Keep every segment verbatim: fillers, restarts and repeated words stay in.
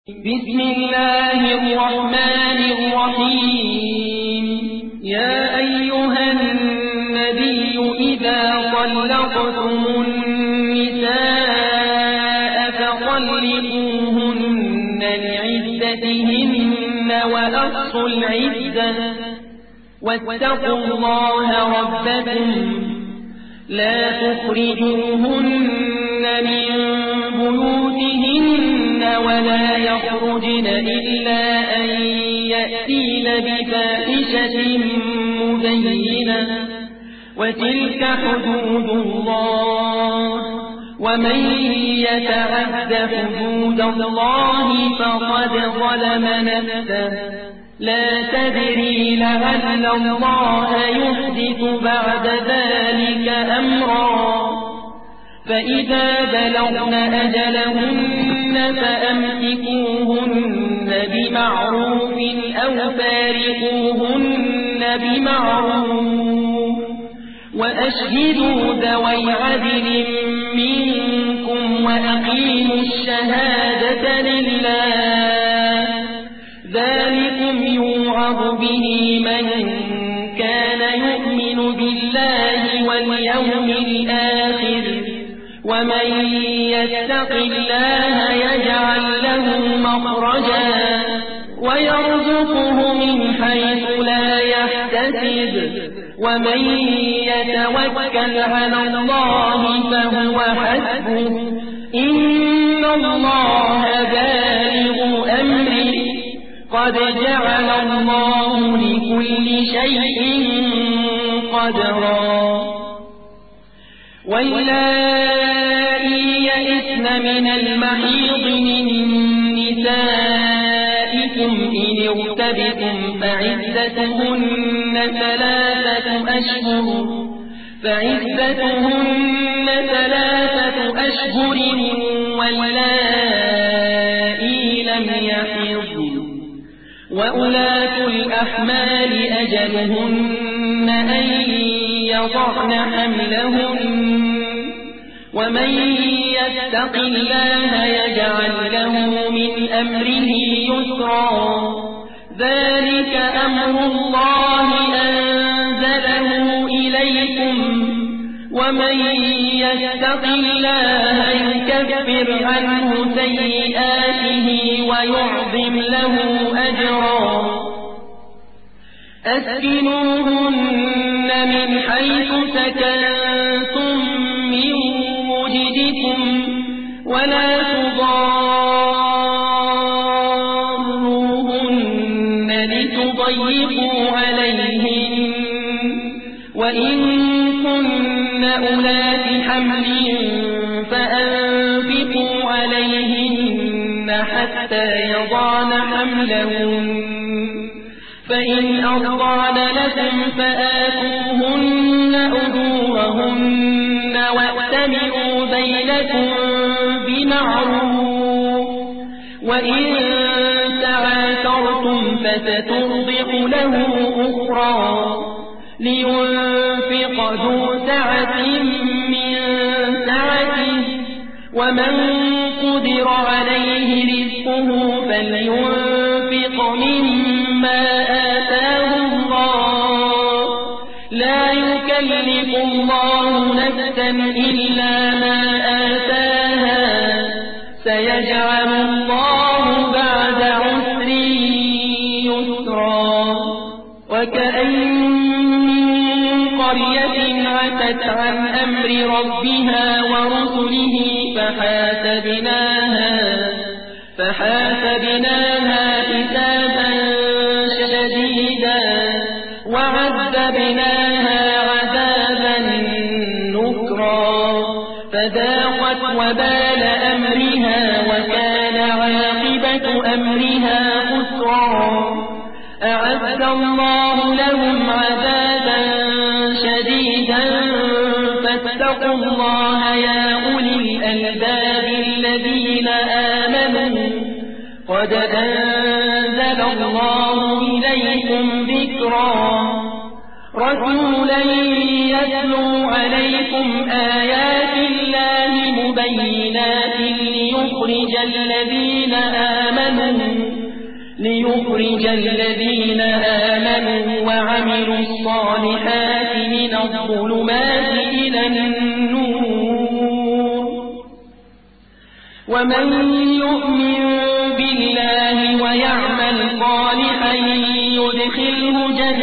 بسم الله الرحمن الرحيم. يا أيها النبي إذا طلقتم النساء فطلقوهن لعدتهن وأحصوا العدة واتقوا الله ربكم لا تخرجوهن من بيوتهن ولا يخرجن إلا أن يأتين بفاحشة مبينة وتلك حدود الله ومن يتعد حدود الله فقد ظلم نفسه لا تدري لعل الله يحدث بعد ذلك أمرا فإذا بلغن أجلهن فأمسكوهن بمعروف أو فارقوهن بمعروف وأشهدوا ذوي عدل منكم وأقيموا الشهادة لله ذلكم يوعظ به من كان يؤمن بالله واليوم الآخر ومن يتق الله يجعل له مخرجا ويرزقه من حيث لا يحتسب ومن يتوكل على الله فهو حسبه إن الله بالغ أمره قد جعل الله لكل شيء قدرا. واللائي يئسن من المحيض من نسائكم إن ارتبتم فعدتهن ثلاثة أشهر فعدتهن ثلاثة أشهر واللائي لم يحضن وأولاة الأحمال أجلهن أن يضعن حملهن ومن يتق الله يجعل له من أمره يسرا ذلك أمر الله أنزله إليكم ومن يتق الله يكفر عنه سيئاته ويعظم له أجرا. أسكنوهن من حيث سكنتم من وجدكم ولا تضاروهن لتضيقوا عليهن وإن كن أولات حمل فأنفقوا عليهن حتى يضعن حملهن فإن أرضعن لكم فآتوهن أجورهن وأتمروا بينكم بمعروف وإن تعاثرتم فسترضع له أخرى لينفق ذو سعة من سعته ومن قدر عليه رزقه فلينفق مما آتاه الله لا يكلف الله نفسا إلا ما آتاها سيجعل الله بعد عسر يسرا. وكأين من قرية عتت عن أمر ربها ورسله فحاسبناها فحاسبناها حسابا شديدا وعذبناها عذابا نكرا فذاقت وبال أمرها وكان عاقبة أمرها خسرا. أعد الله لهم عذابا شديدا فاتقوا الله يا أولي الألباب الذين آمنوا قد أنزل الله إليكم ذكرا رسولا يتلو عليكم آيات الله مبينات ليخرج الذين آمنوا ليخرج الذين آمنوا وعملوا الصالحات من الظلمات إلى النور ومن يؤمن بالله ويعمل صالحا يدخله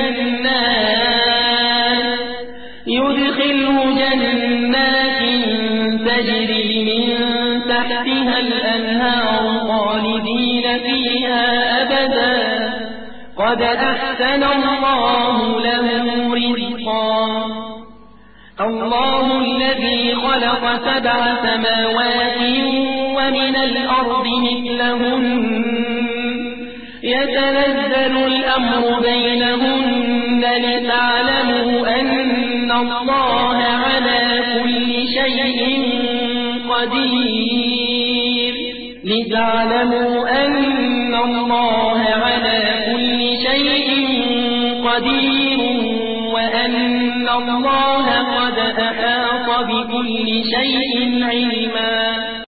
جنات يدخله جنات تجري من تحتها الأنهار خالدين فيها أبدا قد أحسن الله له رزقا الله الذي خلق سبع سماوات ومن الأرض مثلهن يتنزل الأمر بينهن لتعلموا أن الله على كل شيء قدير لتعلموا أن الله على كل شيء قدير وأن الله قد أحاط بكل شيء علما